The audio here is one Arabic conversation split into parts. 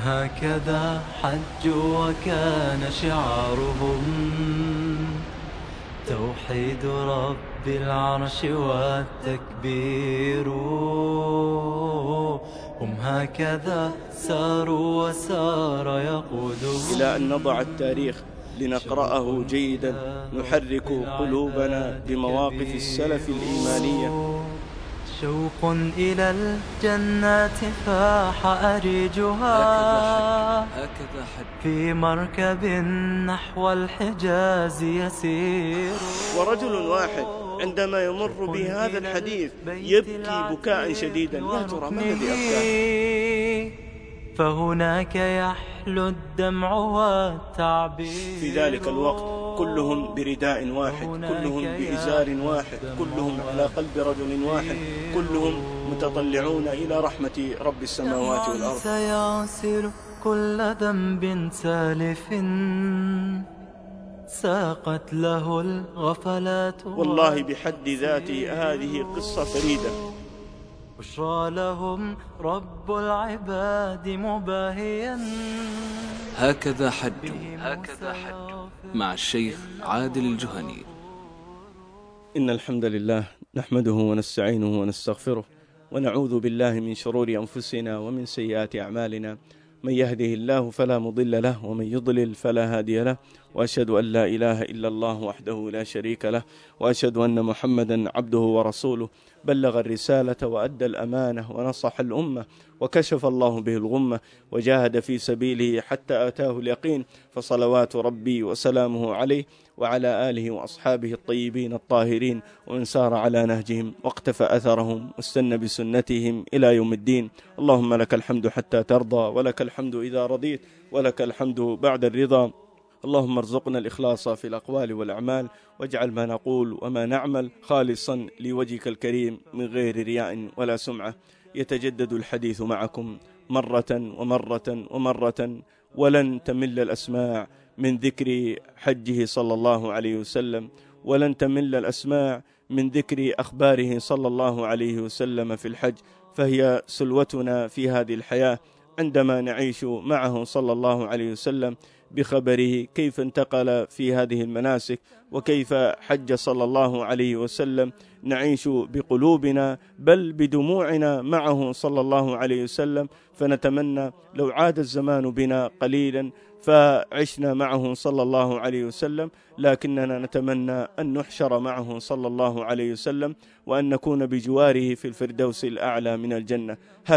هكذا حجوا وكان شعارهم توحيد رب العرش والتكبير. هم هكذا ساروا وسار يقودهم إلى أن نضع التاريخ لنقرأه جيدا، نحرك قلوبنا بمواقف السلف الإيمانية. شوق إلى الجنات فاح أريجها في مركب نحو الحجاز يسير. ورجل واحد عندما يمر بهذا الحديث يبكي بكاء شديدا. يا ترى ما الذي أبكاه؟ فهناك يحلو الدمع والتعبير. في ذلك الوقت كلهم برداء واحد، كلهم بإزار واحد، كلهم على قلب رجل واحد، كلهم متطلعون إلى رحمة رب السماوات والأرض. سيغسل كل ذنب سالف ساقت له الغفلات. والله بحد ذاته هذه قصة فريدة. بشرى لهم رب العباد مباهيا. هكذا حج مع الشيخ عادل الجهني. إن الحمد لله نحمده ونستعينه ونستغفره ونعوذ بالله من شرور أنفسنا ومن سيئات أعمالنا. من يهده الله فلا مضل له ومن يضلل فلا هادي له، وأشهد أن لا إله إلا الله وحده لا شريك له، وأشهد أن محمدا عبده ورسوله. بلغ الرسالة وأدى الأمانة ونصح الأمة وكشف الله به الغمة وجاهد في سبيله حتى آتاه اليقين. فصلوات ربي وسلامه عليه وعلى آله وأصحابه الطيبين الطاهرين ومن سار على نهجهم واقتفى أثرهم واستنى بسنتهم إلى يوم الدين. اللهم لك الحمد حتى ترضى، ولك الحمد إذا رضيت، ولك الحمد بعد الرضا. اللهم ارزقنا الإخلاص في الأقوال والأعمال، واجعل ما نقول وما نعمل خالصا لوجهك الكريم من غير رياء ولا سمعة. يتجدد الحديث معكم مرة ومرة ومرة، ولن تمل الأسماع من ذكر حجه صلى الله عليه وسلم، ولن تمل الأسماع من ذكر أخباره صلى الله عليه وسلم في الحج، فهي سلوتنا في هذه الحياة عندما نعيش معه صلى الله عليه وسلم بخبره كيف انتقل في هذه المناسك وكيف حج صلى الله عليه وسلم. نعيش بقلوبنا بل بدموعنا معه صلى الله عليه وسلم، فنتمنى لو عاد الزمان بنا قليلا فعشنا معه صلى الله عليه وسلم، لكننا نتمنى أن نحشر معه صلى الله عليه وسلم وأن نكون بجواره في الفردوس الأعلى من الجنة.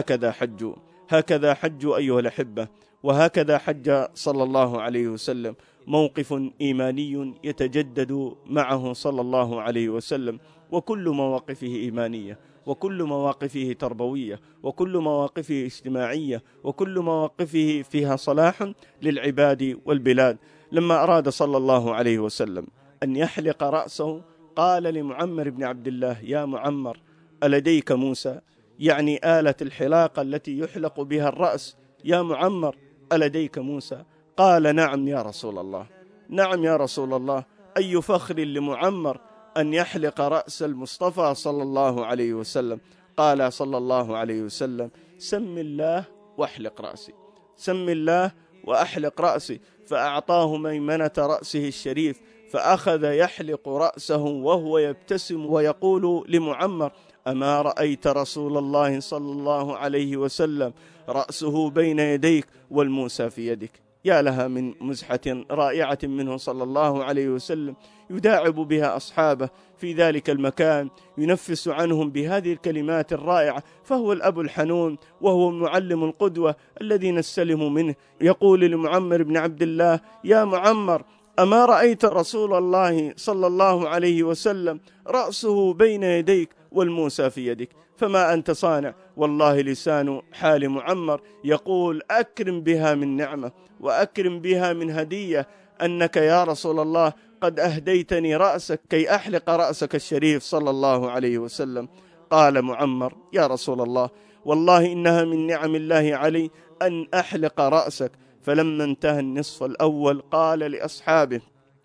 هكذا حج أيها الأحبة، وهكذا حج صلى الله عليه وسلم. موقف إيماني يتجدد معه صلى الله عليه وسلم، وكل مواقفه إيمانية، وكل مواقفه تربوية، وكل مواقفه اجتماعية، وكل مواقفه فيها صلاح للعباد والبلاد. لما أراد صلى الله عليه وسلم أن يحلق رأسه قال لمعمر بن عبد الله: يا معمر ألديك موسى؟ يعني آلة الحلاقة التي يحلق بها الرأس. يا معمر ألديك موسى؟ قال: نعم يا رسول الله، نعم يا رسول الله. أي فخر لمعمر أن يحلق رأس المصطفى صلى الله عليه وسلم. قال صلى الله عليه وسلم: سم الله واحلق رأسي، سم الله وأحلق رأسي. فأعطاه ميمنة رأسه الشريف، فأخذ يحلق رأسه وهو يبتسم ويقول لمعمر: أما رأيت رسول الله صلى الله عليه وسلم رأسه بين يديك والموسى في يدك؟ يا لها من مزحة رائعة منه صلى الله عليه وسلم، يداعب بها أصحابه في ذلك المكان، ينفس عنهم بهذه الكلمات الرائعة. فهو الأب الحنون وهو المعلم القدوة الذي نستلم منه. يقول لمعمر بن عبد الله: يا معمر أما رأيت رسول الله صلى الله عليه وسلم رأسه بين يديك والموسى في يدك؟ فما أنت صانع؟ والله لسان حال معمر يقول: أكرم بها من نعمة وأكرم بها من هدية، أنك يا رسول الله قد أهديتني رأسك كي أحلق رأسك الشريف صلى الله عليه وسلم. قال معمر: يا رسول الله والله إنها من نعم الله علي أن أحلق رأسك. فلما انتهى النصف الأول قال لأصحابه: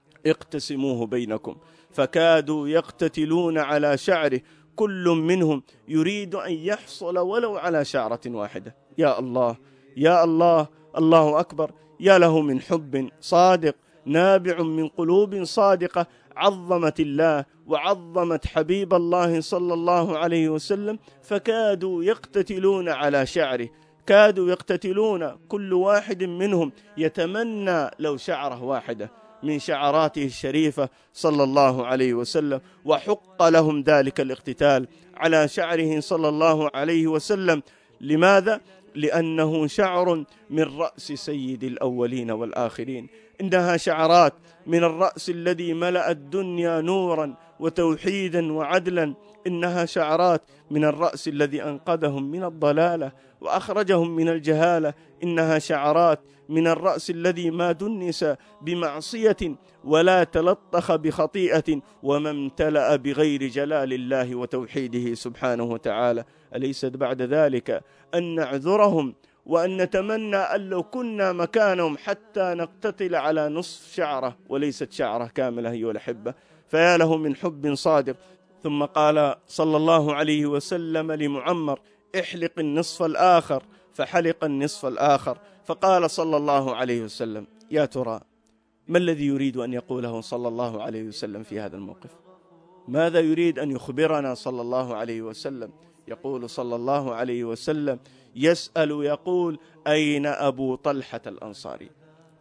اقتسموه بينكم. فكادوا يقتتلون على شعره، كل منهم يريد أن يحصل ولو على شعرة واحدة. يا الله يا الله، الله أكبر. يا له من حب صادق نابع من قلوب صادقة عظمت الله وعظمت حبيب الله صلى الله عليه وسلم، فكادوا يقتتلون على شعره، كادوا يقتتلون، كل واحد منهم يتمنى لو شعرة واحدة من شعراته الشريفة صلى الله عليه وسلم، وحق لهم ذلك الاقتتال على شعره صلى الله عليه وسلم. لماذا؟ لأنه شعر من رأس سيد الأولين والآخرين، إنها شعرات من الرأس الذي ملأ الدنيا نورا وتوحيدا وعدلا، إنها شعرات من الرأس الذي أنقذهم من الضلالة وأخرجهم من الجهالة، إنها شعرات من الرأس الذي ما دنس بمعصية ولا تلطخ بخطيئة وما امتلأ بغير جلال الله وتوحيده سبحانه وتعالى. أليست بعد ذلك أن نعذرهم وأن نتمنى أن لو كنا مكانهم حتى نقتتل على نصف شعرة وليست شعرة كاملة أيها الأحبة؟ فيا له من حب صادق. ثم قال صلى الله عليه وسلم لمعمر: احلق النصف الآخر، فحلق النصف الآخر. فقال صلى الله عليه وسلم: يا ترى ما الذي يريد أن يقوله صلى الله عليه وسلم في هذا الموقف؟ ماذا يريد أن يخبرنا صلى الله عليه وسلم؟ يقول صلى الله عليه وسلم، يسأل يقول: أين أبو طلحة الأنصاري؟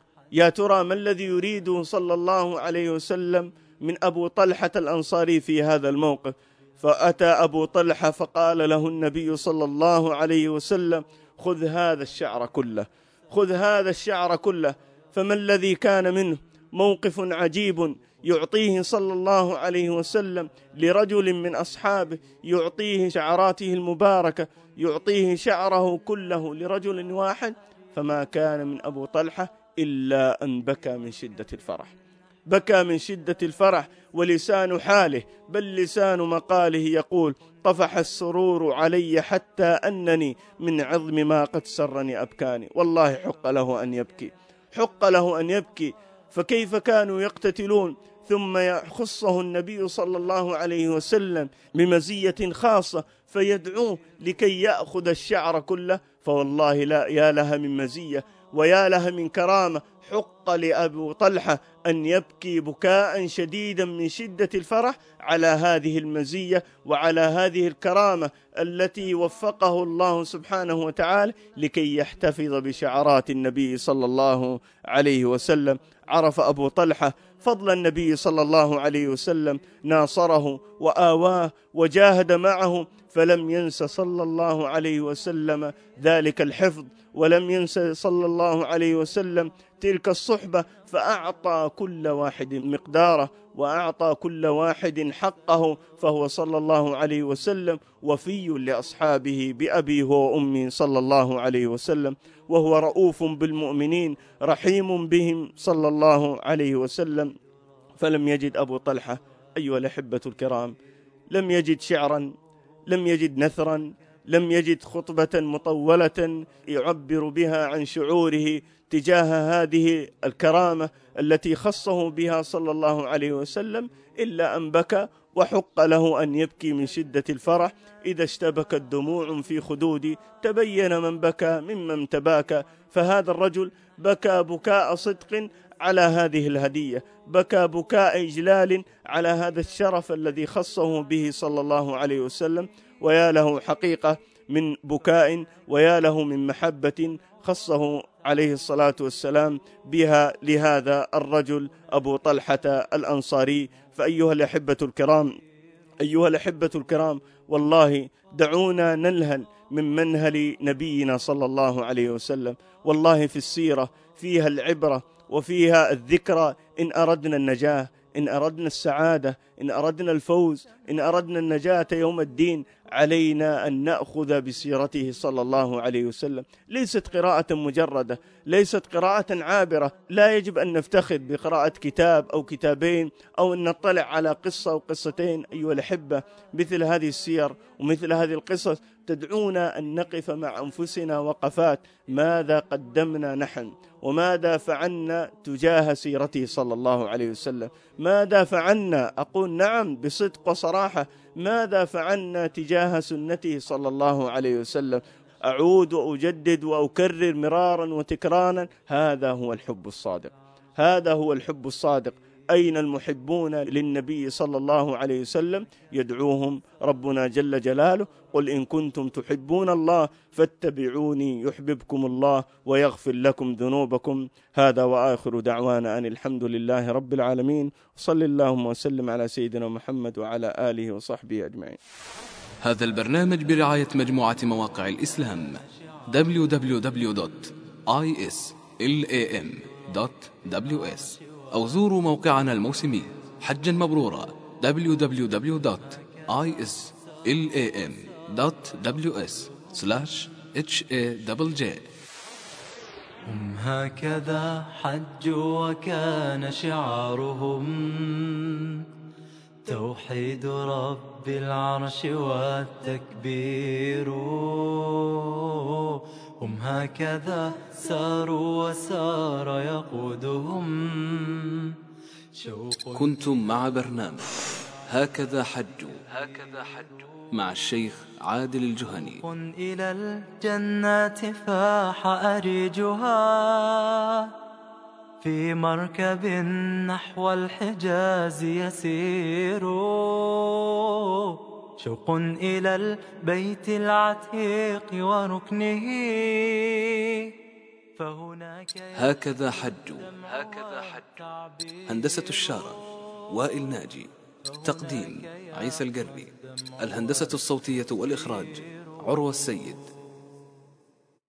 يا ترى ما الذي يريده صلى الله عليه وسلم من أبو طلحة الأنصاري في هذا الموقف؟ فأتى أبو طلحة فقال له النبي صلى الله عليه وسلم: خذ هذا الشعر كله، خذ هذا الشعر كله. فما الذي كان منه؟ موقف عجيب يعطيه صلى الله عليه وسلم لرجل من أصحابه، يعطيه شعراته المباركة، يعطيه شعره كله لرجل واحد. فما كان من أبو طلحة إلا أن بكى من شدة الفرح، بكى من شدة الفرح، ولسان حاله بل لسان مقاله يقول: طفح السرور علي حتى أنني من عظم ما قد سرني أبكاني. والله حق له أن يبكي، حق له أن يبكي. فكيف كانوا يقتتلون ثم يخصه النبي صلى الله عليه وسلم بمزية خاصة فيدعوه لكي يأخذ الشعر كله؟ فوالله لا، يا لها من مزية ويا لها من كرامة. حق لأبو طلحة أن يبكي بكاء شديدا من شدة الفرح على هذه المزية وعلى هذه الكرامة التي وفقه الله سبحانه وتعالى لكي يحتفظ بشعرات النبي صلى الله عليه وسلم. عرف أبو طلحة فضل النبي صلى الله عليه وسلم، ناصره وآواه وجاهد معه، فلم ينس صلى الله عليه وسلم ذلك الحفظ، ولم ينس صلى الله عليه وسلم تلك الصحبة، فأعطى كل واحد مقداره وأعطى كل واحد حقه. فهو صلى الله عليه وسلم وفي لأصحابه بأبيه وأمي صلى الله عليه وسلم، وهو رؤوف بالمؤمنين رحيم بهم صلى الله عليه وسلم. فلم يجد أبو طلحة أيها الأحبة الكرام، لم يجد شعرا، لم يجد نثرا، لم يجد خطبة مطولة يعبر بها عن شعوره تجاه هذه الكرامة التي خصه بها صلى الله عليه وسلم، إلا أن بكى، وحق له أن يبكي من شدة الفرح. إذا اشتبكت دموع في خدودي تبين من بكى ممن تباكى. فهذا الرجل بكى بكاء صدق على هذه الهدية، بكى بكاء إجلال على هذا الشرف الذي خصه به صلى الله عليه وسلم. ويا له حقيقة من بكاء، ويا له من محبة خصه عليه الصلاة والسلام بها لهذا الرجل أبو طلحة الأنصاري. فأيها الأحبة الكرام، أيها الأحبة الكرام، والله دعونا ننهل من منهل نبينا صلى الله عليه وسلم. والله في السيرة فيها العبرة وفيها الذكرى. إن أردنا النجاة، إن أردنا السعادة، إن أردنا الفوز، إن أردنا النجاة يوم الدين، علينا أن نأخذ بسيرته صلى الله عليه وسلم. ليست قراءة مجردة، ليست قراءة عابرة. لا يجب أن نفتخر بقراءة كتاب أو كتابين أو أن نطلع على قصة أو قصتين. أيها الأحبة، مثل هذه السير ومثل هذه القصص تدعونا أن نقف مع أنفسنا وقفات: ماذا قدمنا نحن؟ وماذا فعلنا تجاه سيرته صلى الله عليه وسلم؟ ماذا فعلنا؟ أقول نعم بصدق وصراحة، ماذا فعلنا تجاه سنته صلى الله عليه وسلم؟ أعود وأجدد وأكرر مرارا وتكرارا، هذا هو الحب الصادق، هذا هو الحب الصادق. أين المحبون للنبي صلى الله عليه وسلم؟ يدعوهم ربنا جل جلاله: قل إن كنتم تحبون الله فاتبعوني يحببكم الله ويغفر لكم ذنوبكم. هذا وآخر دعوانا أن الحمد لله رب العالمين، وصل اللهم وسلم على سيدنا محمد وعلى آله وصحبه أجمعين. هذا البرنامج برعاية مجموعة مواقع الإسلام www.islam.ws، أو زوروا موقعنا الموسمي حجا مبرورا www.islam.ws/HAJJ. هم هكذا حجوا وكان شعارهم توحيد رب العرش والتكبير. هم هكذا ساروا وسار يقودهم شوق. كنتم مع برنامج هكذا حجوا مع الشيخ عادل الجهني. إلى الجنات فاح أريجها في مركب نحو الحجاز يسير. شوق إلى البيت العتيق وركنه فهناك هكذا حجوا. هندسة الشارع وائل ناجي، تقديم عيسى القربي، الهندسة الصوتية والإخراج عروة السيد.